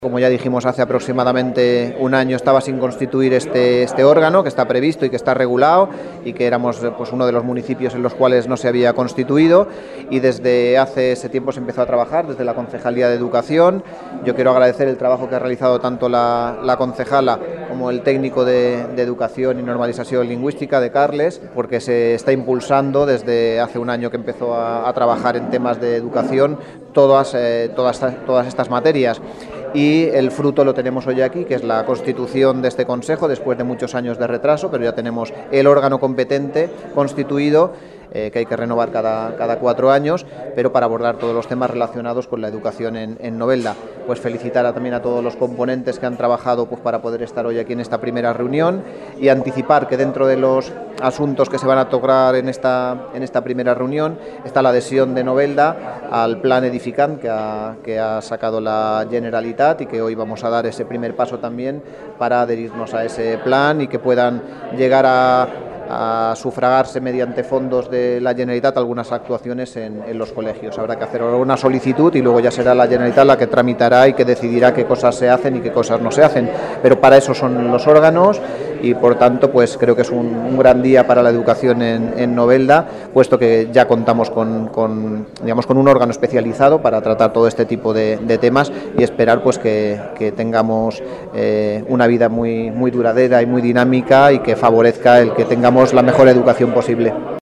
Como ya dijimos, hace aproximadamente un año estaba sin constituir este órgano, que está previsto y que está regulado, y que éramos pues, uno de los municipios en los cuales no se había constituido, y desde hace ese tiempo se empezó a trabajar desde la Concejalía de Educación. Yo quiero agradecer el trabajo que ha realizado tanto la concejala como el técnico de Educación y Normalización Lingüística de Carles, porque se está impulsando desde hace un año que empezó a trabajar en temas de educación todas estas materias. Y el fruto lo tenemos hoy aquí, que es la constitución de este Consejo, después de muchos años de retraso, pero ya tenemos el órgano competente constituido, que hay que renovar cada 4 años, pero para abordar todos los temas relacionados con la educación en Novelda. Pues felicitar también a todos los componentes que han trabajado pues, para poder estar hoy aquí en esta primera reunión, y anticipar que dentro de los asuntos que se van a tocar en esta primera reunión está la adhesión de Novelda al plan Edificant que ha sacado la Generalitat, y que hoy vamos a dar ese primer paso también para adherirnos a ese plan y que puedan llegar a sufragarse mediante fondos de la Generalitat algunas actuaciones en los colegios. Habrá que hacer una solicitud y luego ya será la Generalitat la que tramitará y que decidirá qué cosas se hacen y qué cosas no se hacen. Pero para eso son los órganos, y por tanto pues creo que es un gran día para la educación en Novelda, puesto que ya contamos con un órgano especializado para tratar todo este tipo de temas, y esperar pues que tengamos una vida muy duradera y muy dinámica, y que favorezca el que tengamos la mejor educación posible.